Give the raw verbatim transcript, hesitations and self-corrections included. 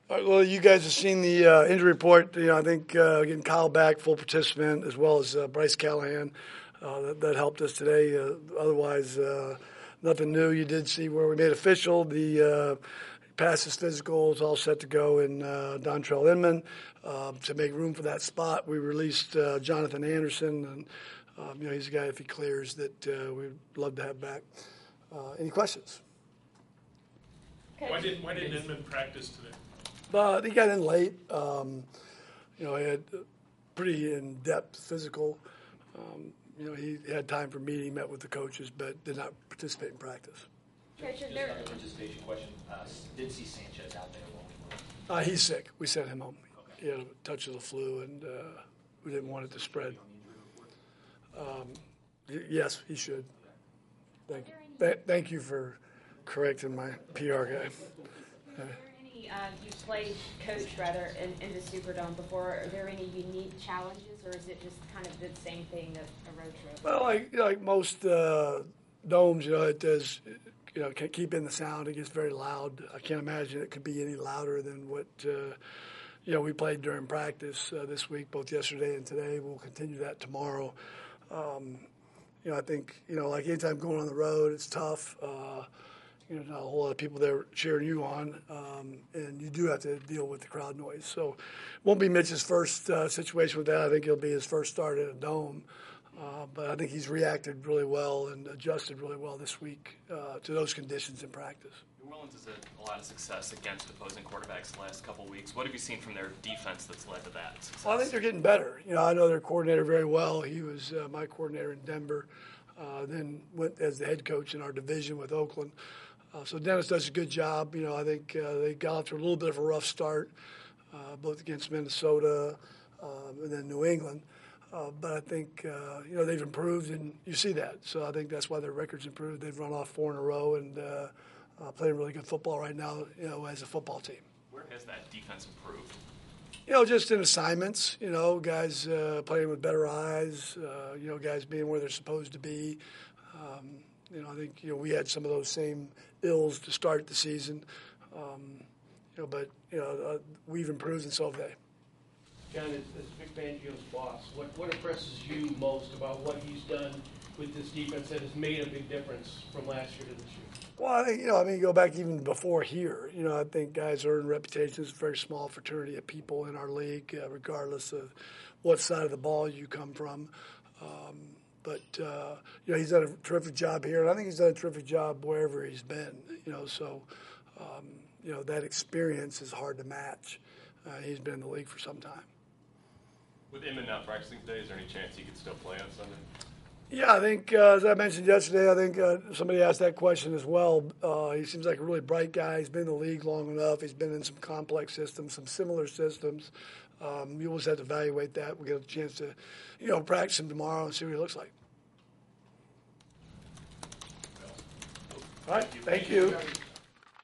All right, well, you guys have seen the uh, injury report. You know, I think uh, getting Kyle back, full participant, as well as uh, Bryce Callahan, uh, that, that helped us today. Uh, otherwise, uh, nothing new. You did see where we made official the uh, passes physical is all set to go in uh, Dontrell Inman. Uh, to make room for that spot, we released uh, Jonathan Anderson, and um, you know he's a guy if he clears that uh, we'd love to have back. Uh, any questions? Why didn't Why didn't Inman practice today? But he got in late. Um, you know, he had a pretty in-depth physical. Um, you know, he had time for meeting, met with the coaches, but did not participate in practice. Coach, just another participation question. Uh, did see Sanchez out there while we were? Uh, he's sick. We sent him home. Okay. He had a touch of the flu, and uh, we didn't want it to spread. Um, y- yes, he should. Thank you. Th- thank you for correcting my P R guy. Uh, Uh, you played coach rather in, in the Superdome before. Are there any unique challenges, or is it just kind of the same thing, a, a road trip? Well, like like most uh, domes, you know, it does. You know, can keep in the sound. It gets very loud. I can't imagine it could be any louder than what uh, you know we played during practice uh, this week, both yesterday and today. We'll continue that tomorrow. Um, you know, I think you know, like anytime going on the road, it's tough. Uh, You know, not a whole lot of people there cheering you on, um, and you do have to deal with the crowd noise. So it won't be Mitch's first uh, situation with that. I think it'll be his first start at a dome. Uh, but I think he's reacted really well and adjusted really well this week uh, to those conditions in practice. New Orleans has had a lot of success against opposing quarterbacks the last couple of weeks. What have you seen from their defense that's led to that success? Well, I think they're getting better. You know, I know their coordinator very well. He was uh, my coordinator in Denver, uh, then went as the head coach in our division with Oakland. Uh, so Dennis does a good job. You know, I think uh, they got off to a little bit of a rough start, uh, both against Minnesota um, and then New England. Uh, but I think, uh, you know, they've improved, and you see that. So I think that's why their record's improved. They've run off four in a row and uh, uh, playing really good football right now, you know, as a football team. Where has that defense improved? You know, just in assignments, you know, guys uh, playing with better eyes, uh, you know, guys being where they're supposed to be. Um, You know, I think, you know, we had some of those same ills to start the season. Um, you know, but, you know, uh, we've improved and so have they. John, as, as Vic Fangio's boss, what, what impresses you most about what he's done with this defense that has made a big difference from last year to this year? Well, I think, you know, I mean, you go back even before here. You know, I think guys earn reputations. It's a very small fraternity of people in our league, uh, regardless of what side of the ball you come from. Um, But, uh, you know, he's done a terrific job here, and I think he's done a terrific job wherever he's been, you know. So, um, you know, that experience is hard to match. Uh, he's been in the league for some time. With Inman not practicing today, is there any chance he could still play on Sunday? Yeah, I think, uh, as I mentioned yesterday, I think uh, somebody asked that question as well. Uh, he seems like a really bright guy. He's been in the league long enough. He's been in some complex systems, some similar systems. Um, you always have to evaluate that. We'll get a chance to, you know, practice him tomorrow and see what he looks like. All right, thank you.